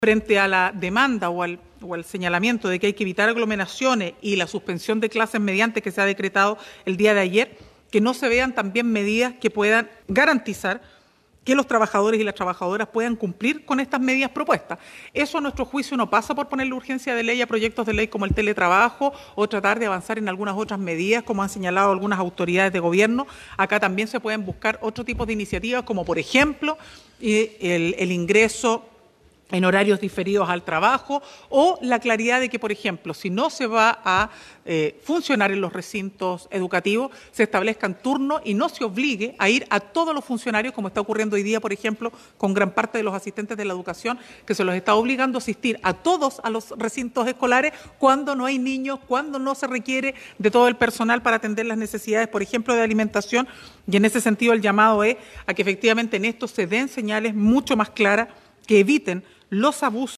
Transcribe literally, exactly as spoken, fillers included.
frente a la demanda o al, o al señalamiento de que hay que evitar aglomeraciones y la suspensión de clases mediante que se ha decretado el día de ayer, que no se vean también medidas que puedan garantizar que los trabajadores y las trabajadoras puedan cumplir con estas medidas propuestas. Eso, a nuestro juicio, no pasa por ponerle urgencia de ley a proyectos de ley como el teletrabajo o tratar de avanzar en algunas otras medidas, como han señalado algunas autoridades de gobierno. Acá también se pueden buscar otro tipo de iniciativas, como por ejemplo el, el ingreso en horarios diferidos al trabajo, o la claridad de que, por ejemplo, si no se va a eh, funcionar en los recintos educativos, se establezcan turnos y no se obligue a ir a todos los funcionarios, como está ocurriendo hoy día, por ejemplo, con gran parte de los asistentes de la educación, que se los está obligando a asistir a todos a los recintos escolares cuando no hay niños, cuando no se requiere de todo el personal para atender las necesidades, por ejemplo, de alimentación. Y en ese sentido el llamado es a que efectivamente en esto se den señales mucho más claras que eviten los abusos